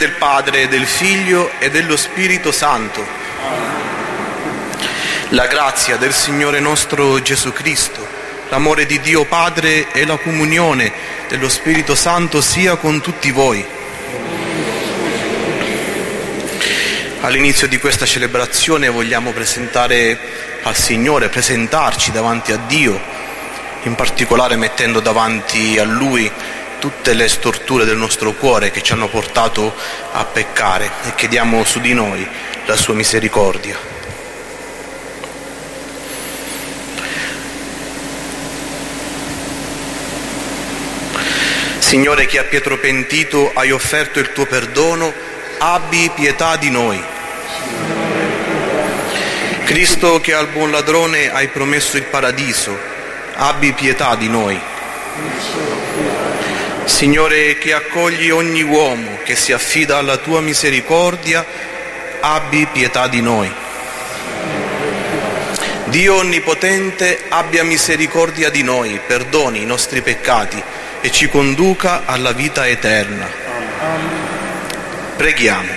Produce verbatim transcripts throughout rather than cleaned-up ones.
del Padre, del Figlio e dello Spirito Santo. La grazia del Signore nostro Gesù Cristo, l'amore di Dio Padre e la comunione dello Spirito Santo sia con tutti voi. All'inizio di questa celebrazione vogliamo presentare al Signore, presentarci davanti a Dio, in particolare mettendo davanti a Lui tutte le storture del nostro cuore che ci hanno portato a peccare, e chiediamo su di noi la sua misericordia. Signore, che a Pietro pentito hai offerto il tuo perdono, abbi pietà di noi. Cristo, che al buon ladrone hai promesso il paradiso, abbi pietà di noi. Signore, che accogli ogni uomo che si affida alla tua misericordia, abbi pietà di noi. Dio Onnipotente, abbia misericordia di noi, perdoni i nostri peccati e ci conduca alla vita eterna. Preghiamo.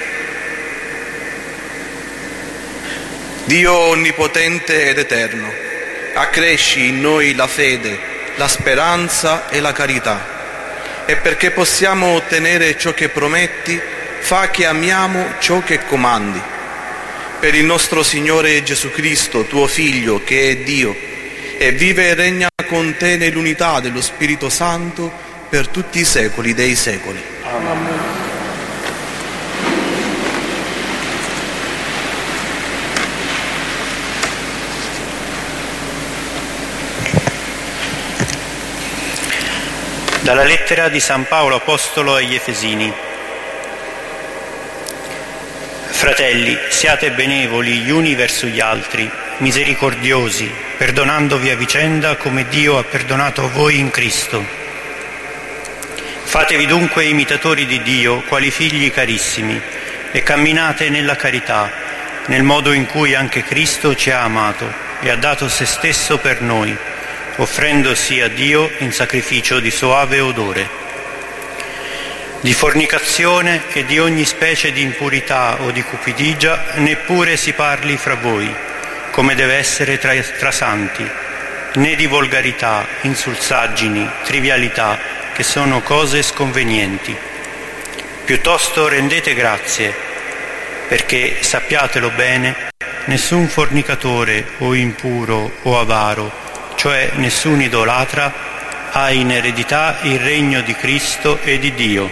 Dio Onnipotente ed Eterno, accresci in noi la fede, la speranza e la carità, e perché possiamo ottenere ciò che prometti, fa che amiamo ciò che comandi. Per il nostro Signore Gesù Cristo, tuo Figlio, che è Dio, e vive e regna con te nell'unità dello Spirito Santo per tutti i secoli dei secoli. Amen. Dalla lettera di San Paolo Apostolo agli Efesini. Fratelli, siate benevoli gli uni verso gli altri, misericordiosi, perdonandovi a vicenda come Dio ha perdonato a voi in Cristo. Fatevi dunque imitatori di Dio, quali figli carissimi, e camminate nella carità, nel modo in cui anche Cristo ci ha amato e ha dato se stesso per noi, offrendosi a Dio in sacrificio di soave odore. Di fornicazione e di ogni specie di impurità o di cupidigia neppure si parli fra voi, come deve essere tra, tra santi, né di volgarità, insulsaggini, trivialità, che sono cose sconvenienti. Piuttosto rendete grazie, perché, sappiatelo bene, nessun fornicatore o impuro o avaro, cioè nessun idolatra, ha in eredità il regno di Cristo e di Dio.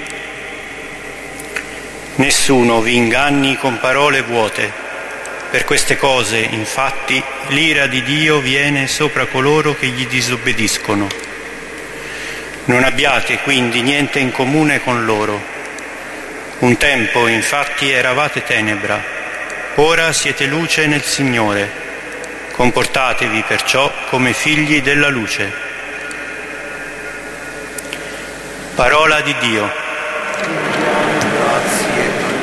Nessuno vi inganni con parole vuote. Per queste cose, infatti, l'ira di Dio viene sopra coloro che gli disobbediscono. Non abbiate quindi niente in comune con loro. Un tempo, infatti, eravate tenebra, ora siete luce nel Signore. Comportatevi perciò come figli della luce. Parola di Dio. Grazie.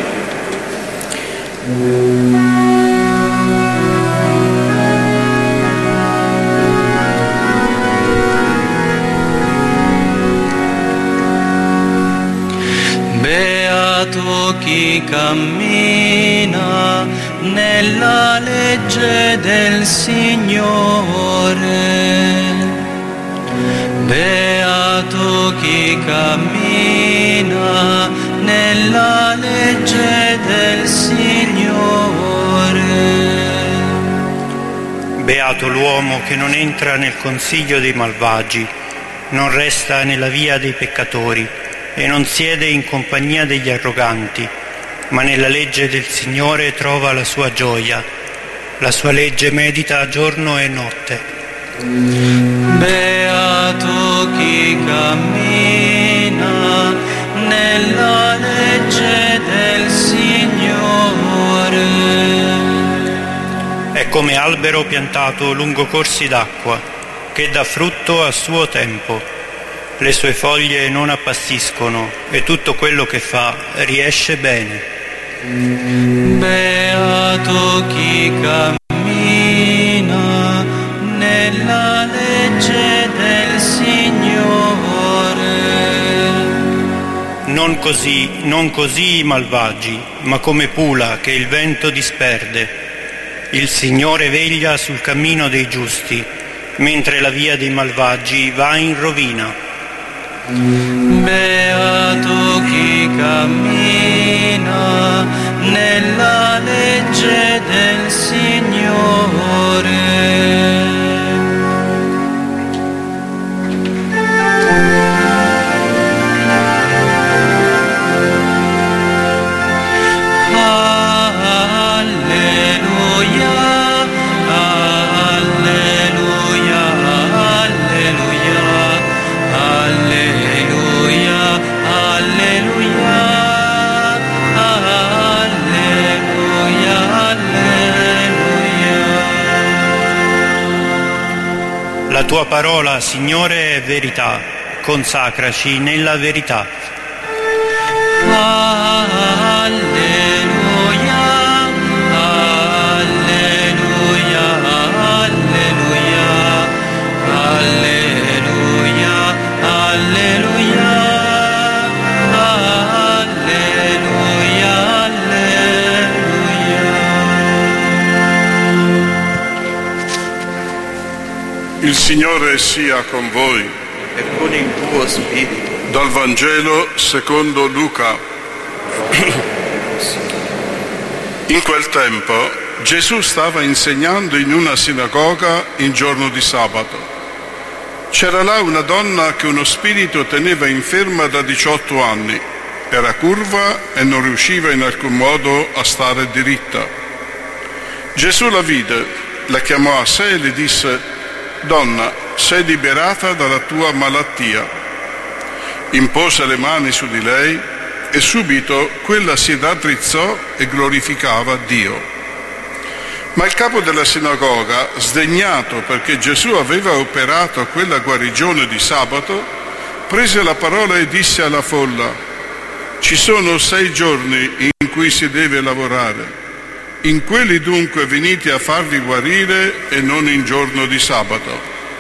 Beato chi cammina nella legge del Signore. Beato chi cammina nella legge del Signore. Beato l'uomo che non entra nel consiglio dei malvagi, non resta nella via dei peccatori e non siede in compagnia degli arroganti, ma nella legge del Signore trova la sua gioia. La sua legge medita giorno e notte. Beato chi cammina nella legge del Signore. È come albero piantato lungo corsi d'acqua, che dà frutto a suo tempo. Le sue foglie non appassiscono e tutto quello che fa riesce bene. Beato chi cammina nella legge del Signore. Non così, non così i malvagi, ma come pula che il vento disperde. Il Signore veglia sul cammino dei giusti, mentre la via dei malvagi va in rovina. Beato chi cammina nella legge del Signore. La tua parola, Signore, è verità. Consacraci nella verità. Alleluia, alleluia, alleluia, alleluia, alleluia, alleluia, alleluia. Il Signore sia con voi. E con il tuo spirito. Dal Vangelo secondo Luca. In quel tempo Gesù stava insegnando in una sinagoga in giorno di sabato. C'era là una donna che uno spirito teneva inferma da diciotto anni. Era curva e non riusciva in alcun modo a stare diritta. Gesù la vide, la chiamò a sé e le disse: «Donna, sei liberata dalla tua malattia». Impose le mani su di lei e subito quella si raddrizzò e glorificava Dio. Ma il capo della sinagoga, sdegnato perché Gesù aveva operato quella guarigione di sabato, prese la parola e disse alla folla: «Ci sono sei giorni in cui si deve lavorare. In quelli dunque venite a farvi guarire e non in giorno di sabato».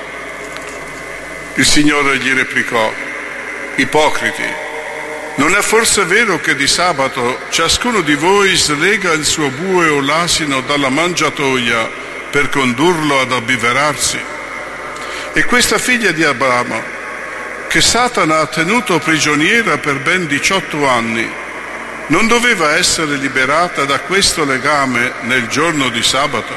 Il Signore gli replicò: «Ipocriti, non è forse vero che di sabato ciascuno di voi slega il suo bue o l'asino dalla mangiatoia per condurlo ad abbiverarsi? E questa figlia di Abramo, che Satana ha tenuto prigioniera per ben diciotto anni, non doveva essere liberata da questo legame nel giorno di sabato?»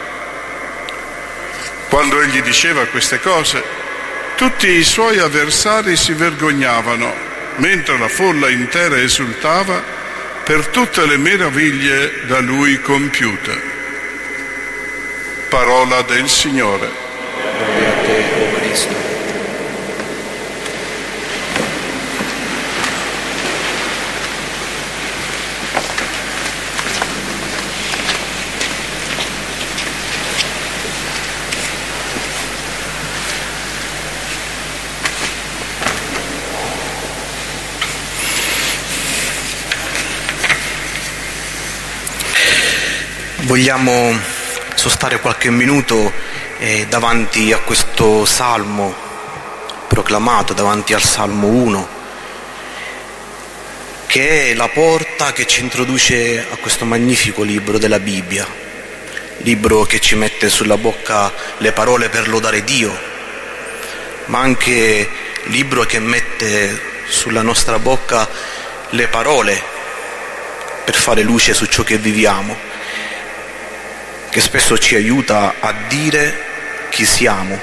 Quando egli diceva queste cose, tutti i suoi avversari si vergognavano, mentre la folla intera esultava per tutte le meraviglie da lui compiute. Parola del Signore. Gloria a te, o Cristo. Vogliamo sostare qualche minuto eh, davanti a questo salmo proclamato, davanti al Salmo uno, che è la porta che ci introduce a questo magnifico libro della Bibbia, libro che ci mette sulla bocca le parole per lodare Dio, ma anche libro che mette sulla nostra bocca le parole per fare luce su ciò che viviamo, che spesso ci aiuta a dire chi siamo.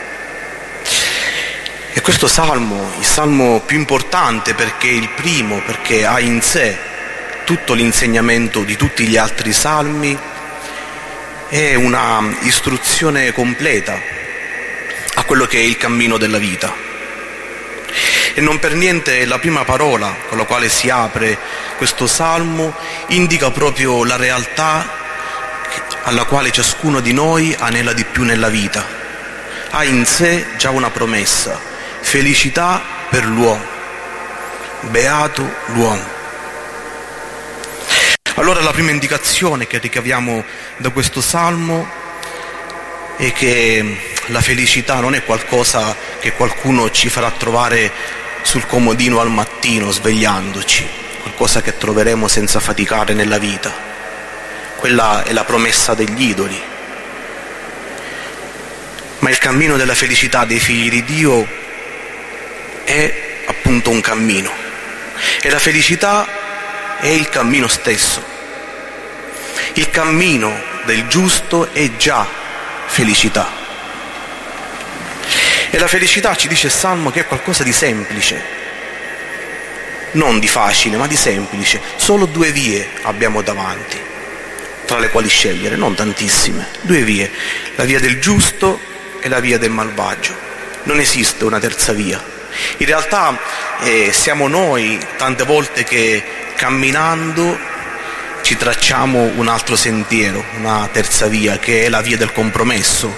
E questo salmo, il salmo più importante perché è il primo, perché ha in sé tutto l'insegnamento di tutti gli altri salmi, è una istruzione completa a quello che è il cammino della vita. E non per niente la prima parola con la quale si apre questo salmo indica proprio la realtà alla quale ciascuno di noi anela di più nella vita. Ha in sé già una promessa: felicità per l'uomo, beato l'uomo. Allora la prima indicazione che ricaviamo da questo salmo è che la felicità non è qualcosa che qualcuno ci farà trovare sul comodino al mattino svegliandoci, qualcosa che troveremo senza faticare nella vita. Quella è la promessa degli idoli. Ma il cammino della felicità dei figli di Dio è appunto un cammino, e la felicità è il cammino stesso. Il cammino del giusto è già felicità. E la felicità, ci dice il Salmo, che è qualcosa di semplice, non di facile, ma di semplice. Solo due vie abbiamo davanti, tra le quali scegliere, non tantissime, due vie, la via del giusto e la via del malvagio. Non esiste una terza via. In realtà eh, siamo noi tante volte che camminando ci tracciamo un altro sentiero, una terza via, che è la via del compromesso.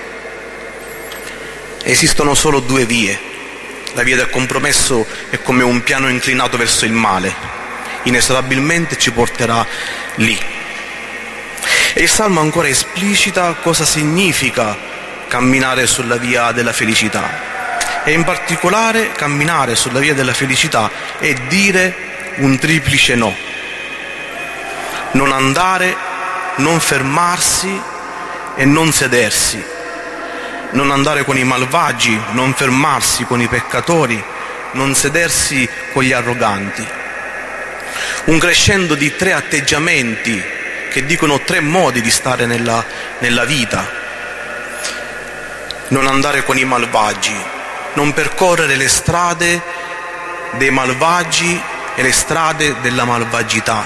Esistono solo due vie. La via del compromesso è come un piano inclinato verso il male, inesorabilmente ci porterà lì. E il Salmo ancora esplicita cosa significa camminare sulla via della felicità, e in particolare camminare sulla via della felicità è dire un triplice no: non andare, non fermarsi e non sedersi. Non andare con i malvagi, non fermarsi con i peccatori, non sedersi con gli arroganti. Un crescendo di tre atteggiamenti che dicono tre modi di stare nella, nella vita. Non andare con i malvagi, non percorrere le strade dei malvagi e le strade della malvagità.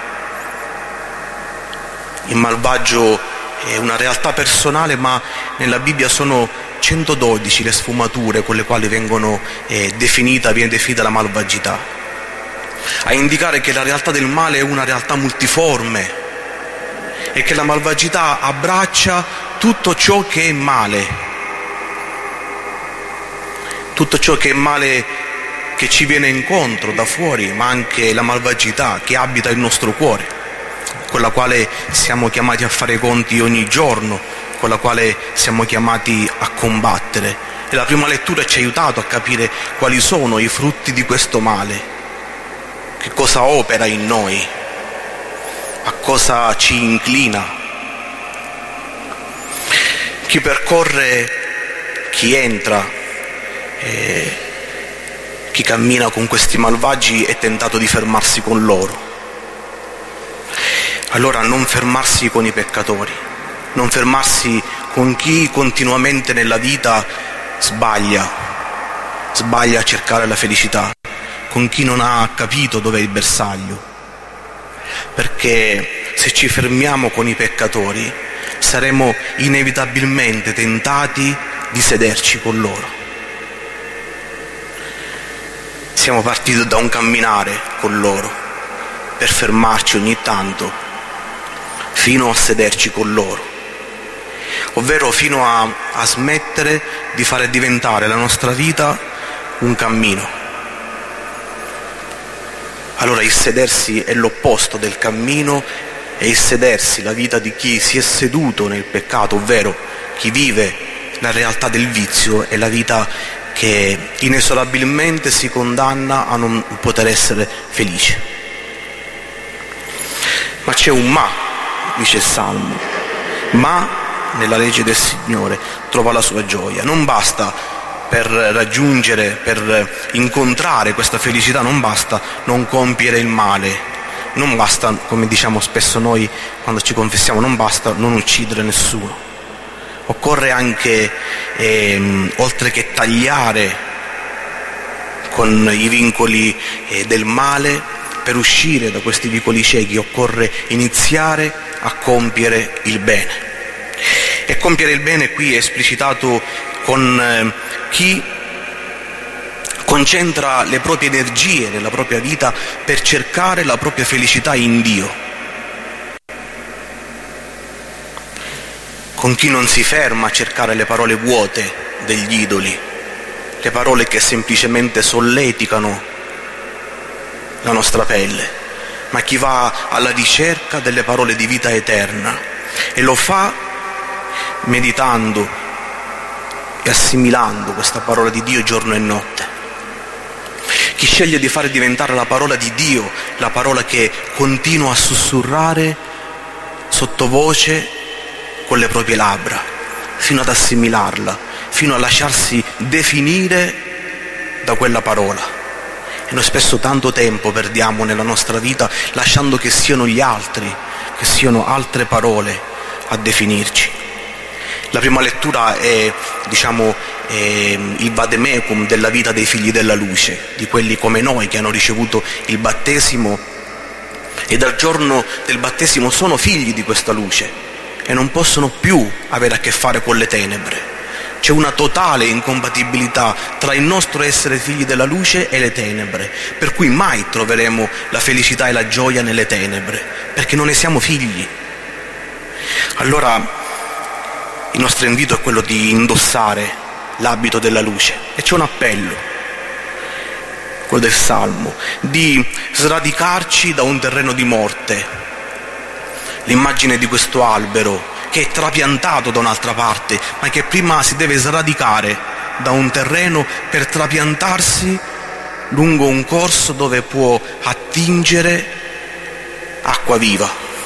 Il malvagio è una realtà personale, ma nella Bibbia sono centododici le sfumature con le quali vengono eh, definita, viene definita la malvagità, a indicare che la realtà del male è una realtà multiforme e che la malvagità abbraccia tutto ciò che è male. Tutto ciò che è male che ci viene incontro da fuori, ma anche la malvagità che abita il nostro cuore, con la quale siamo chiamati a fare i conti ogni giorno, con la quale siamo chiamati a combattere. E la prima lettura ci ha aiutato a capire quali sono i frutti di questo male, che cosa opera in noi, a cosa ci inclina. Chi percorre, chi entra, E chi cammina con questi malvagi è tentato di fermarsi con loro. Allora non fermarsi con i peccatori, non fermarsi con chi continuamente nella vita sbaglia, sbaglia a cercare la felicità, con chi non ha capito dov'è il bersaglio. Perché se ci fermiamo con i peccatori saremo inevitabilmente tentati di sederci con loro. Siamo partiti da un camminare con loro per fermarci ogni tanto fino a sederci con loro, ovvero fino a, a smettere di fare diventare la nostra vita un cammino. Allora il sedersi è l'opposto del cammino, e il sedersi, la vita di chi si è seduto nel peccato, ovvero chi vive la realtà del vizio, è la vita che inesorabilmente si condanna a non poter essere felice. Ma c'è un ma, dice il Salmo, ma nella legge del Signore trova la sua gioia. Non basta per raggiungere, per incontrare questa felicità, non basta non compiere il male, non basta, come diciamo spesso noi quando ci confessiamo, non basta non uccidere nessuno. Occorre anche, ehm, oltre che tagliare con i vincoli eh, del male, per uscire da questi vicoli ciechi occorre iniziare a compiere il bene. E compiere il bene qui è esplicitato con eh, chi concentra le proprie energie nella propria vita per cercare la propria felicità in Dio. Con chi non si ferma a cercare le parole vuote degli idoli, le parole che semplicemente solleticano la nostra pelle, ma chi va alla ricerca delle parole di vita eterna e lo fa meditando e assimilando questa parola di Dio giorno e notte. chi sceglie di fare diventare la parola di Dio, la parola che continua a sussurrare sottovoce con le proprie labbra, fino ad assimilarla, fino a lasciarsi definire da quella parola. E noi spesso tanto tempo perdiamo nella nostra vita lasciando che siano gli altri, che siano altre parole a definirci. La prima lettura è, diciamo, è il vademecum della vita dei figli della luce, di quelli come noi che hanno ricevuto il battesimo e dal giorno del battesimo sono figli di questa luce e non possono più avere a che fare con le tenebre. C'è una totale incompatibilità tra il nostro essere figli della luce e le tenebre, per cui mai troveremo la felicità e la gioia nelle tenebre, perché non ne siamo figli. Allora il nostro invito è quello di indossare l'abito della luce, e c'è un appello, quello del Salmo, di sradicarci da un terreno di morte. L'immagine di questo albero che è trapiantato da un'altra parte, ma che prima si deve sradicare da un terreno per trapiantarsi lungo un corso dove può attingere acqua viva.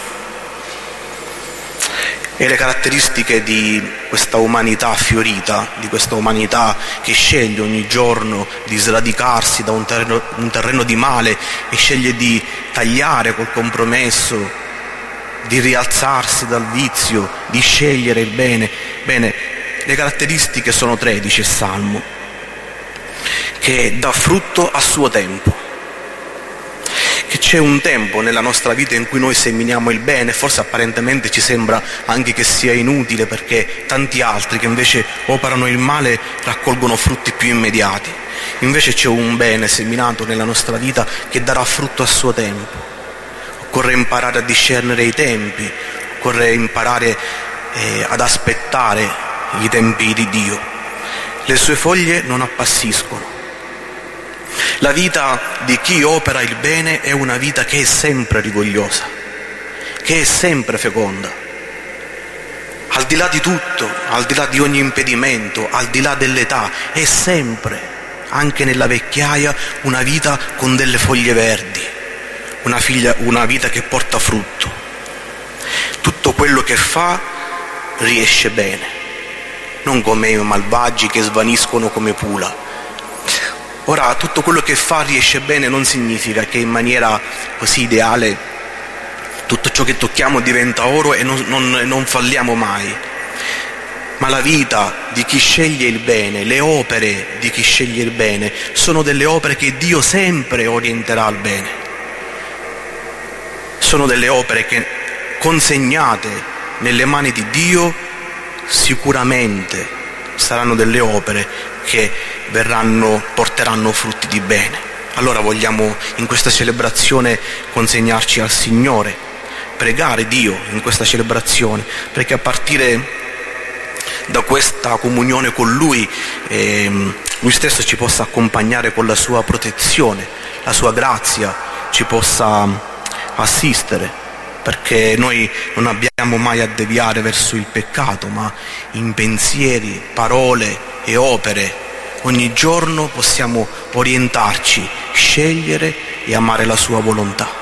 E le caratteristiche di questa umanità fiorita, di questa umanità che sceglie ogni giorno di sradicarsi da un terreno, un terreno di male e sceglie di tagliare col compromesso, di rialzarsi dal vizio, di scegliere il bene. Bene, le caratteristiche sono tre, dice il Salmo, che dà frutto a suo tempo, che c'è un tempo nella nostra vita in cui noi seminiamo il bene, forse apparentemente ci sembra anche che sia inutile perché tanti altri che invece operano il male raccolgono frutti più immediati. Invece c'è un bene seminato nella nostra vita che darà frutto a suo tempo. Occorre imparare a discernere i tempi, occorre imparare eh, ad aspettare i tempi di Dio. Le sue foglie non appassiscono. La vita di chi opera il bene è una vita che è sempre rigogliosa, che è sempre feconda. Al di là di tutto, al di là di ogni impedimento, al di là dell'età, è sempre, anche nella vecchiaia, una vita con delle foglie verdi. Una, figlia, una vita che porta frutto. Tutto quello che fa riesce bene, non come i malvagi che svaniscono come pula. Ora, tutto quello che fa riesce bene non significa che in maniera così ideale tutto ciò che tocchiamo diventa oro e non, non, non falliamo mai. Ma la vita di chi sceglie il bene, le opere di chi sceglie il bene, sono delle opere che Dio sempre orienterà al bene. Sono delle opere che, consegnate nelle mani di Dio, sicuramente saranno delle opere che verranno, porteranno frutti di bene. Allora vogliamo in questa celebrazione consegnarci al Signore, pregare Dio in questa celebrazione, perché a partire da questa comunione con Lui, eh, Lui stesso ci possa accompagnare con la sua protezione, la sua grazia ci possa assistere, perché noi non abbiamo mai a deviare verso il peccato, ma in pensieri, parole e opere ogni giorno possiamo orientarci, scegliere e amare la sua volontà.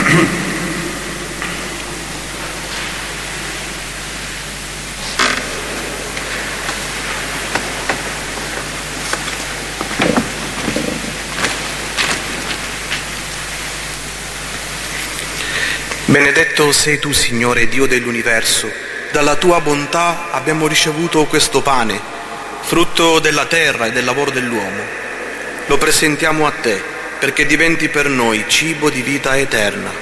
Benedetto sei tu, Signore, Dio dell'universo. Dalla tua bontà abbiamo ricevuto questo pane, frutto della terra e del lavoro dell'uomo. Lo presentiamo a te, perché diventi per noi cibo di vita eterna.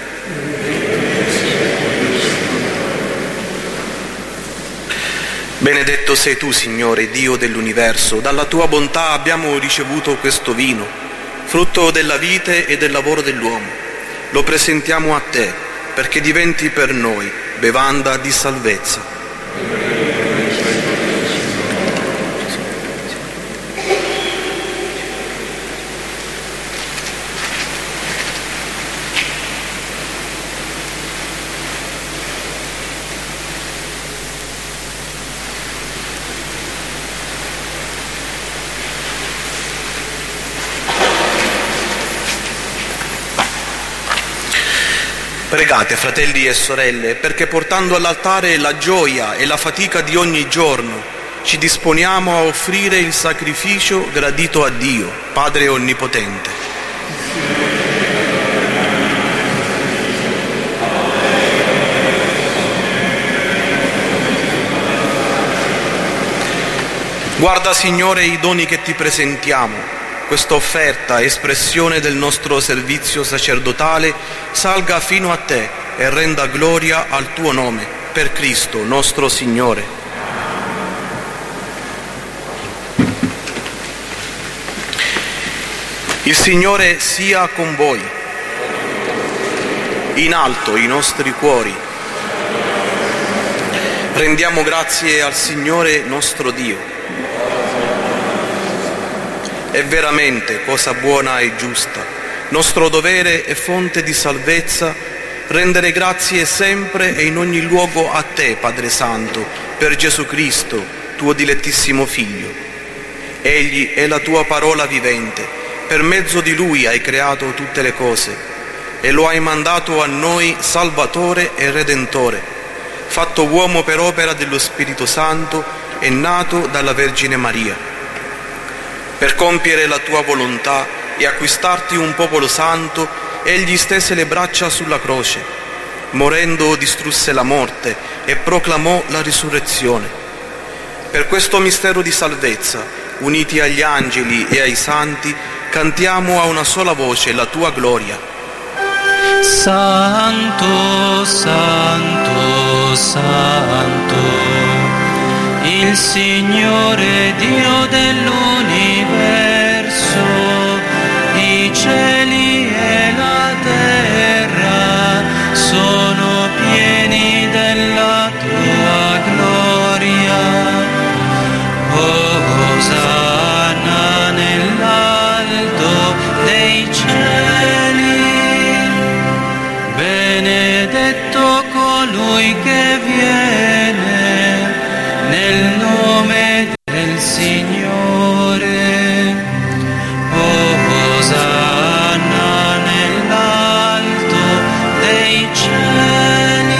Benedetto sei tu, Signore, Dio dell'universo. Dalla tua bontà abbiamo ricevuto questo vino, frutto della vite e del lavoro dell'uomo. Lo presentiamo a te, perché diventi per noi bevanda di salvezza. Pregate, fratelli e sorelle, perché portando all'altare la gioia e la fatica di ogni giorno, ci disponiamo a offrire il sacrificio gradito a Dio, Padre Onnipotente. Guarda, Signore, i doni che ti presentiamo. Questa offerta, espressione del nostro servizio sacerdotale, salga fino a te e renda gloria al tuo nome, per Cristo nostro Signore. Il Signore sia con voi. In alto i nostri cuori. Rendiamo grazie al Signore nostro Dio. È veramente cosa buona e giusta, nostro dovere e fonte di salvezza, rendere grazie sempre e in ogni luogo a te, Padre Santo, per Gesù Cristo, tuo dilettissimo Figlio. Egli è la tua parola vivente, per mezzo di Lui hai creato tutte le cose e lo hai mandato a noi Salvatore e Redentore, fatto uomo per opera dello Spirito Santo e nato dalla Vergine Maria. Per compiere la tua volontà e acquistarti un popolo santo, egli stese le braccia sulla croce, morendo distrusse la morte e proclamò la risurrezione. Per questo mistero di salvezza, uniti agli angeli e ai santi, cantiamo a una sola voce la tua gloria. Santo, santo, santo, il Signore Dio dell'universo, i cieli e la terra sono pieni della tua gloria. Osanna nell'alto dei cieli, benedetto colui che viene nel nome del Signore. Osanna nell'alto dei cieli.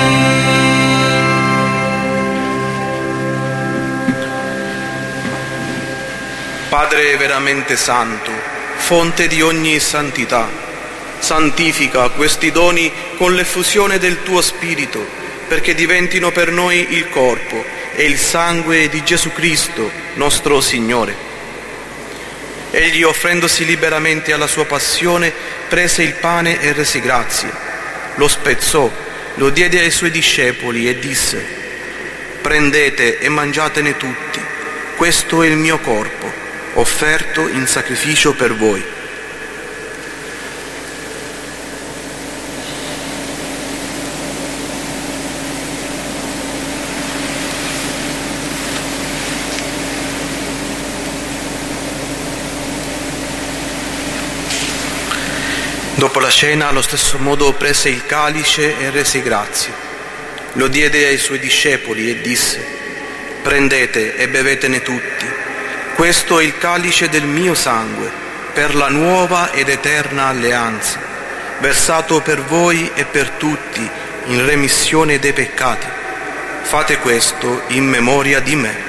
Padre veramente santo, fonte di ogni santità, santifica questi doni con l'effusione del tuo Spirito, perché diventino per noi il corpo e il sangue di Gesù Cristo, nostro Signore. Egli, offrendosi liberamente alla sua passione, prese il pane e rese grazie, lo spezzò, lo diede ai suoi discepoli e disse: prendete e mangiatene tutti, questo è il mio corpo, offerto in sacrificio per voi. Dopo la cena, allo stesso modo, prese il calice e rese grazie. Lo diede ai suoi discepoli e disse: prendete e bevetene tutti. Questo è il calice del mio sangue, per la nuova ed eterna alleanza, versato per voi e per tutti in remissione dei peccati. Fate questo in memoria di me.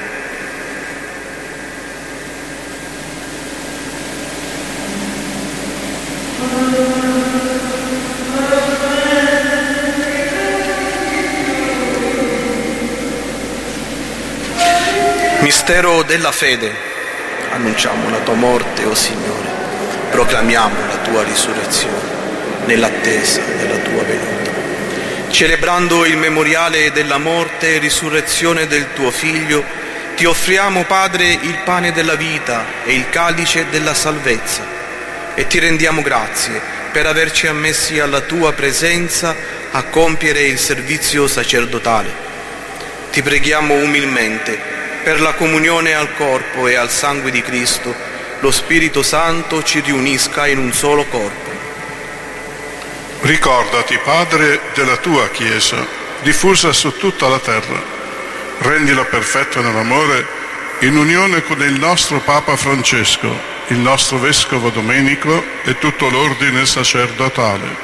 Mistero della fede. Annunciamo la tua morte, o Signore, proclamiamo la tua risurrezione nell'attesa della tua venuta. Celebrando il memoriale della morte e risurrezione del tuo Figlio, ti offriamo, Padre, il pane della vita e il calice della salvezza, e ti rendiamo grazie per averci ammessi alla tua presenza a compiere il servizio sacerdotale. Ti preghiamo umilmente per la comunione al corpo e al sangue di Cristo, lo Spirito Santo ci riunisca in un solo corpo. Ricordati, Padre, della tua Chiesa, diffusa su tutta la terra. Rendila perfetta nell'amore, in unione con il nostro Papa Francesco, il nostro Vescovo Domenico e tutto l'ordine sacerdotale.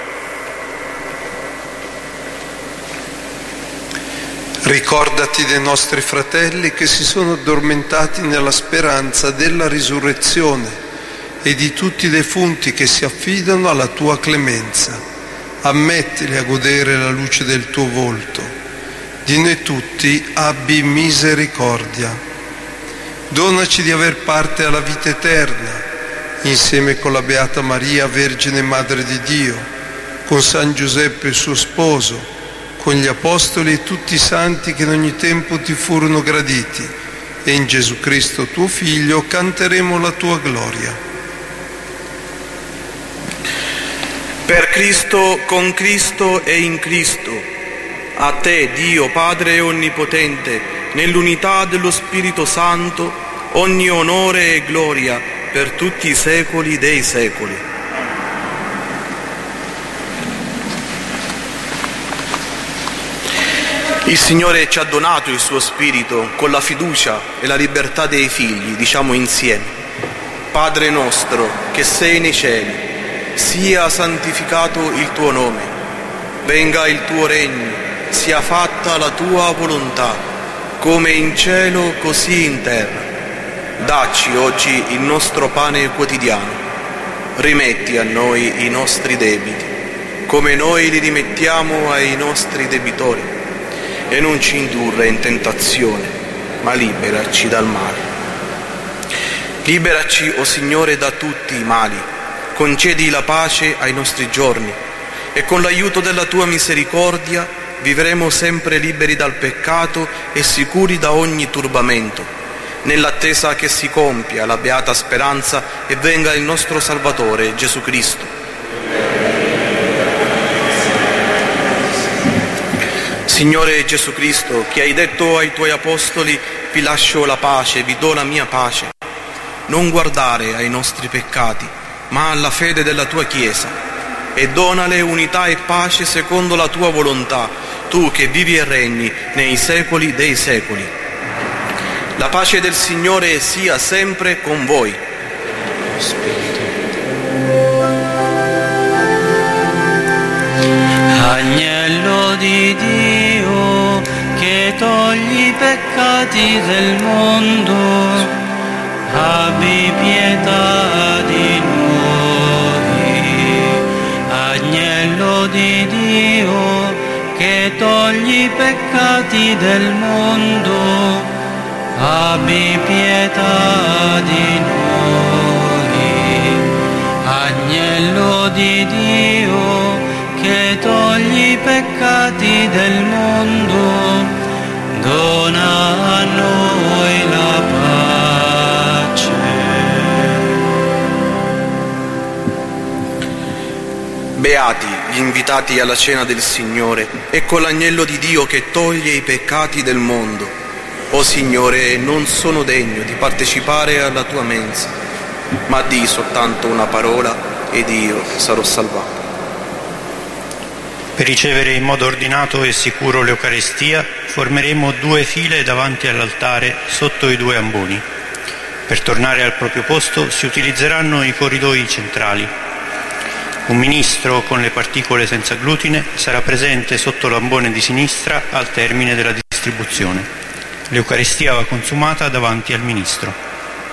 Ricordati dei nostri fratelli che si sono addormentati nella speranza della risurrezione e di tutti i defunti che si affidano alla tua clemenza. Ammettili a godere la luce del tuo volto. Di noi tutti abbi misericordia. Donaci di aver parte alla vita eterna, insieme con la Beata Maria, Vergine Madre di Dio, con San Giuseppe suo sposo, con gli Apostoli e tutti i santi che in ogni tempo ti furono graditi, e in Gesù Cristo tuo Figlio canteremo la tua gloria. Per Cristo, con Cristo e in Cristo, a te, Dio Padre Onnipotente, nell'unità dello Spirito Santo, ogni onore e gloria per tutti i secoli dei secoli. Il Signore ci ha donato il suo Spirito con la fiducia e la libertà dei figli. Diciamo insieme: Padre nostro che sei nei cieli, sia santificato il tuo nome, venga il tuo regno, sia fatta la tua volontà, come in cielo così in terra. Dacci oggi il nostro pane quotidiano, rimetti a noi i nostri debiti, come noi li rimettiamo ai nostri debitori, e non ci indurre in tentazione, ma liberaci dal male. Liberaci, o Signore, da tutti i mali, concedi la pace ai nostri giorni, e con l'aiuto della tua misericordia vivremo sempre liberi dal peccato e sicuri da ogni turbamento, nell'attesa che si compia la beata speranza e venga il nostro Salvatore Gesù Cristo. Signore Gesù Cristo, che hai detto ai tuoi apostoli: vi lascio la pace, vi do la mia pace, non guardare ai nostri peccati, ma alla fede della tua Chiesa, e donale unità e pace secondo la tua volontà, tu che vivi e regni nei secoli dei secoli. La pace del Signore sia sempre con voi. Agnello di Dio, che togli i peccati del mondo, abbi pietà di noi. Agnello di Dio, che togli i peccati del mondo, abbi pietà di noi. Agnello di Dio, che togli i peccati del mondo, dona a noi la pace. Beati gli invitati alla cena del Signore, ecco l'agnello di Dio che toglie i peccati del mondo. O Signore, non sono degno di partecipare alla tua mensa, ma di soltanto una parola ed io sarò salvato. Per ricevere in modo ordinato e sicuro l'Eucaristia, formeremo due file davanti all'altare sotto i due amboni. Per tornare al proprio posto si utilizzeranno i corridoi centrali. Un ministro con le particole senza glutine sarà presente sotto l'ambone di sinistra al termine della distribuzione. L'Eucaristia va consumata davanti al ministro.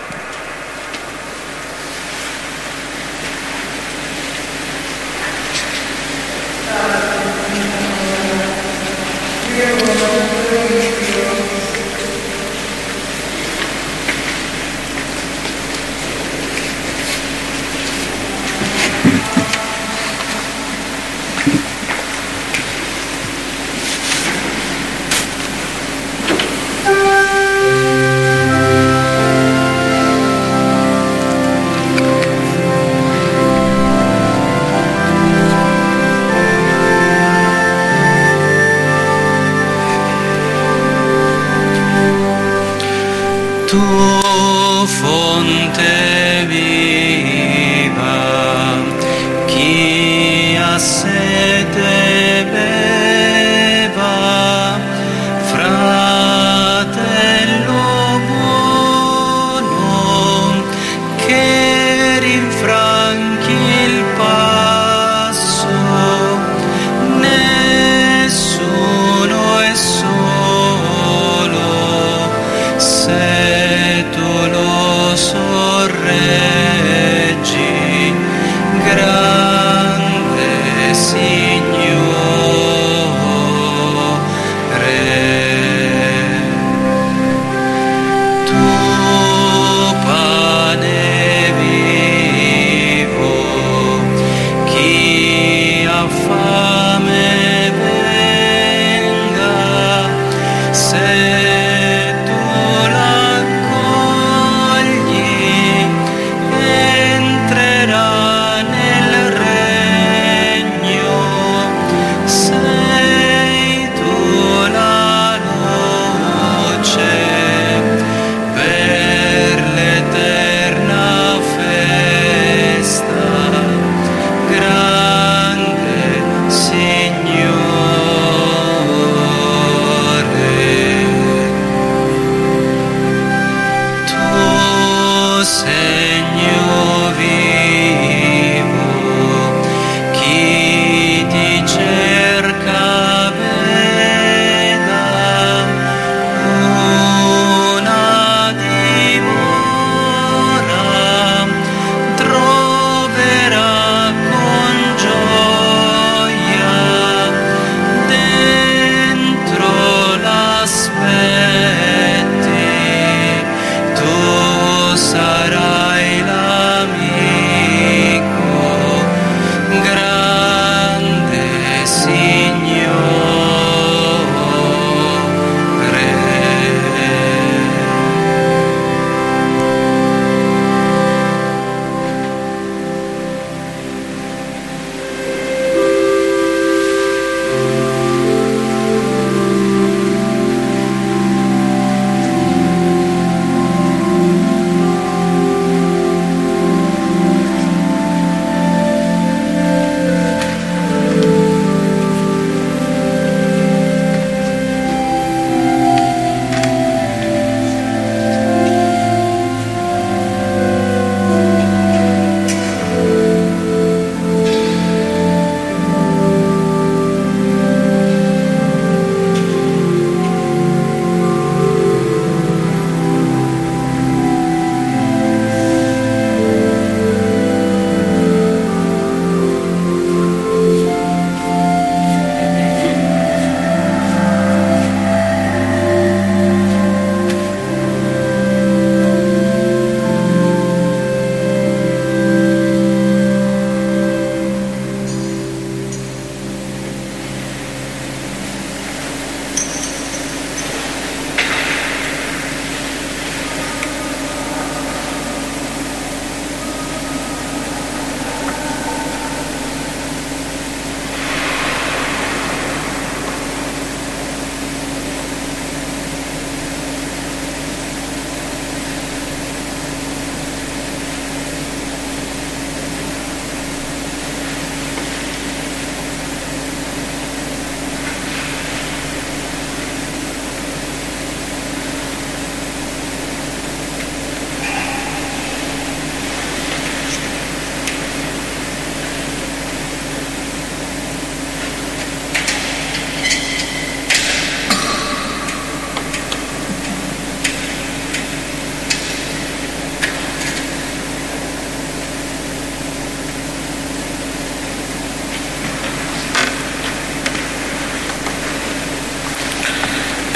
Tu fonte viva, chi ha sete beva, fratello buono, che rinfranchi il passo, nessuno è solo, se tu lo sorreggi, grande Signore.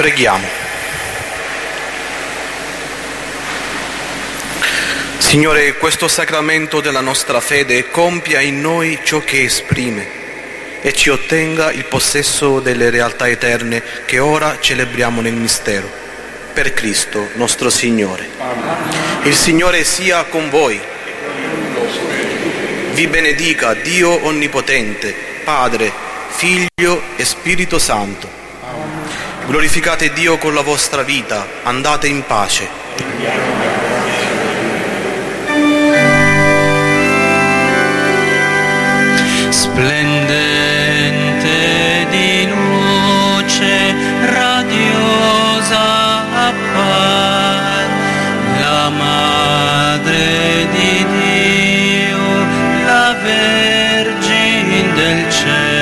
Preghiamo. Signore, questo sacramento della nostra fede compia in noi ciò che esprime e ci ottenga il possesso delle realtà eterne che ora celebriamo nel mistero. Per Cristo nostro Signore. Amen. Il Signore sia con voi. Vi benedica Dio Onnipotente, Padre, Figlio e Spirito Santo. Amen. Glorificate Dio con la vostra vita, andate in pace. Splendente di luce, radiosa appar la Madre di Dio, la Vergine del cielo.